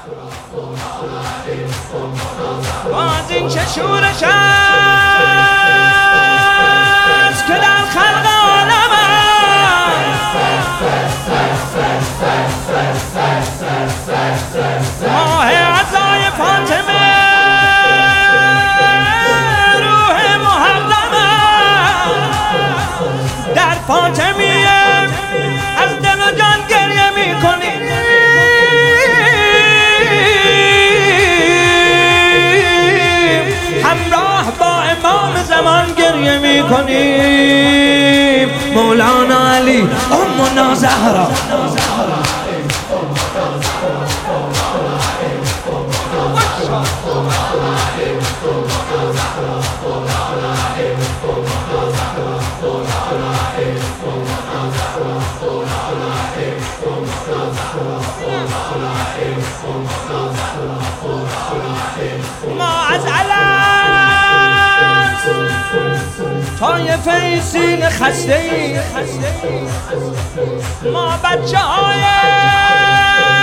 باز این چه شورش است که در خلق عالم ماه عزای فاطمه روح محرم در فاطمیه از دل و جان گریه میکنی همراه با امام زمان گریه میکنیم مولانا علی امنا زهرا ما از علم طایفه سین خسته ای ما بچه های